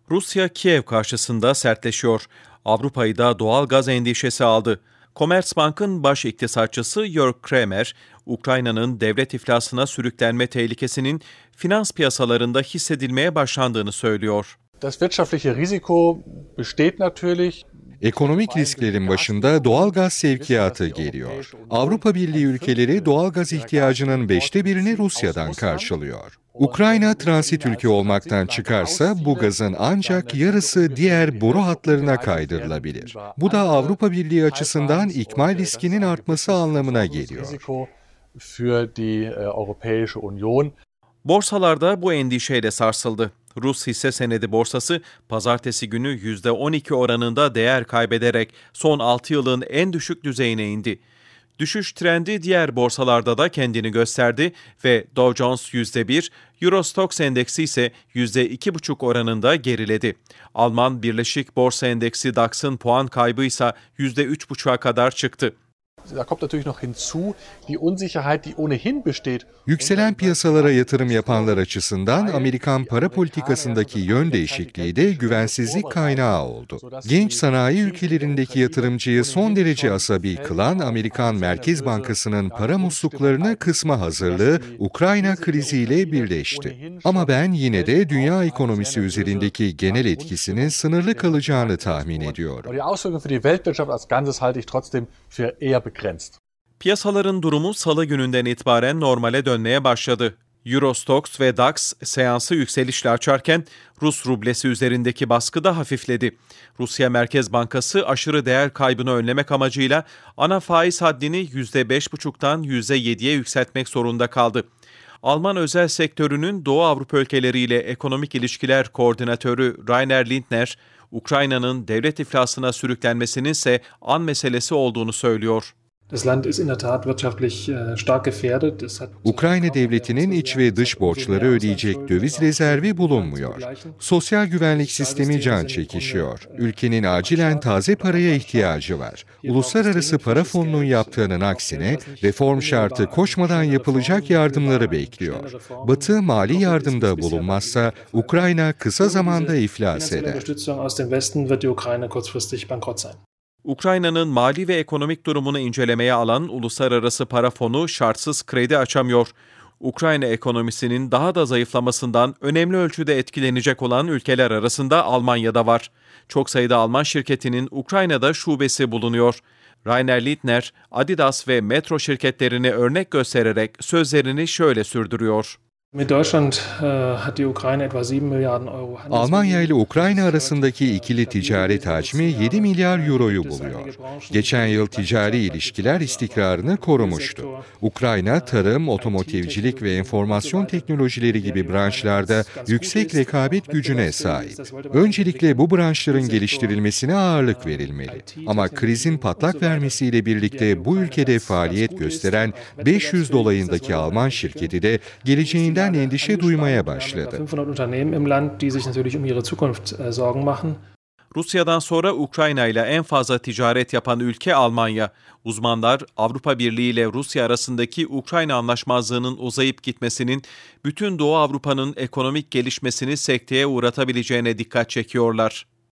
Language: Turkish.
Rusya Kiev karşısında sertleşiyor. Avrupa'yı da doğal gaz endişesi aldı. Commerzbank'ın baş iktisatçısı Jörg Kramer, Ukrayna'nın devlet iflasına sürüklenme tehlikesinin finans piyasalarında hissedilmeye başlandığını söylüyor. Das wirtschaftliche Risiko besteht natürlich. Ekonomik risklerin başında doğal gaz sevkiyatı geliyor. Avrupa Birliği ülkeleri doğal gaz ihtiyacının 1/5'ini Rusya'dan karşılıyor. Ukrayna transit ülke olmaktan çıkarsa bu gazın ancak yarısı diğer boru hatlarına kaydırılabilir. Bu da Avrupa Birliği açısından ikmal riskinin artması anlamına geliyor. Borsalarda bu endişeyle sarsıldı. Rus hisse senedi borsası pazartesi günü %12 oranında değer kaybederek son 6 yılın en düşük düzeyine indi. Düşüş trendi diğer borsalarda da kendini gösterdi ve Dow Jones %1, Euro Stoxx endeksi ise %2,5 oranında geriledi. Alman Birleşik Borsa Endeksi DAX'ın puan kaybı ise %3,5'a kadar çıktı. Da kommt natürlich noch hinzu, die Unsicherheit, die ohnehin besteht. Yükselen piyasalara yatırım yapanlar açısından Amerikan para politikasındaki yön değişikliği de güvensizlik kaynağı oldu. Genç sanayi ülkelerindeki yatırımcıyı son derece asabi kılan Amerikan Merkez Bankası'nın para musluklarını kısma hazırlığı Ukrayna kriziyle birleşti. Ama ben yine de dünya ekonomisi üzerindeki genel etkisinin sınırlı kalacağını tahmin ediyorum. Die Auswirkungen für die Weltwirtschaft als Ganzes halte ich trotzdem für eher begrenzt. Piyasaların durumu salı gününden itibaren normale dönmeye başladı. Euro Stoxx ve DAX seansı yükselişle açarken Rus rublesi üzerindeki baskı da hafifledi. Rusya Merkez Bankası aşırı değer kaybını önlemek amacıyla ana faiz haddini %5,5'tan %7'ye yükseltmek zorunda kaldı. Alman özel sektörünün Doğu Avrupa ülkeleriyle ekonomik ilişkiler koordinatörü Rainer Lindner, Ukrayna'nın devlet iflasına sürüklenmesinin ise an meselesi olduğunu söylüyor. Ukrayna devletinin iç ve dış borçları ödeyecek döviz rezervi bulunmuyor. Sosyal güvenlik sistemi can çekişiyor. Ülkenin acilen taze paraya ihtiyacı var. Uluslararası Para Fonu'nun yaptığının aksine reform şartı koşmadan yapılacak yardımları bekliyor. Batı mali yardımda bulunmazsa Ukrayna kısa zamanda iflas eder. Ukrayna'nın mali ve ekonomik durumunu incelemeye alan Uluslararası Para Fonu şartsız kredi açamıyor. Ukrayna ekonomisinin daha da zayıflamasından önemli ölçüde etkilenecek olan ülkeler arasında Almanya da var. Çok sayıda Alman şirketinin Ukrayna'da şubesi bulunuyor. Rainer Lindner, Adidas ve Metro şirketlerini örnek göstererek sözlerini şöyle sürdürüyor. Almanya ile Ukrayna arasındaki ikili ticaret hacmi 7 milyar euroyu buluyor. Geçen yıl ticari ilişkiler istikrarını korumuştu. Ukrayna, tarım, otomotivcilik ve enformasyon teknolojileri gibi branşlarda yüksek rekabet gücüne sahip. Öncelikle bu branşların geliştirilmesine ağırlık verilmeli. Ama krizin patlak vermesiyle birlikte bu ülkede faaliyet gösteren 500 dolayındaki Alman şirketi de geleceğinden endişe duymaya başladı. Rusya'dan sonra Ukrayna ile en fazla ticaret yapan ülke Almanya. Uzmanlar Avrupa Birliği ile Rusya arasındaki Ukrayna anlaşmazlığının uzayıp gitmesinin bütün Doğu Avrupa'nın ekonomik gelişmesini sekteye uğratabileceğine dikkat çekiyorlar.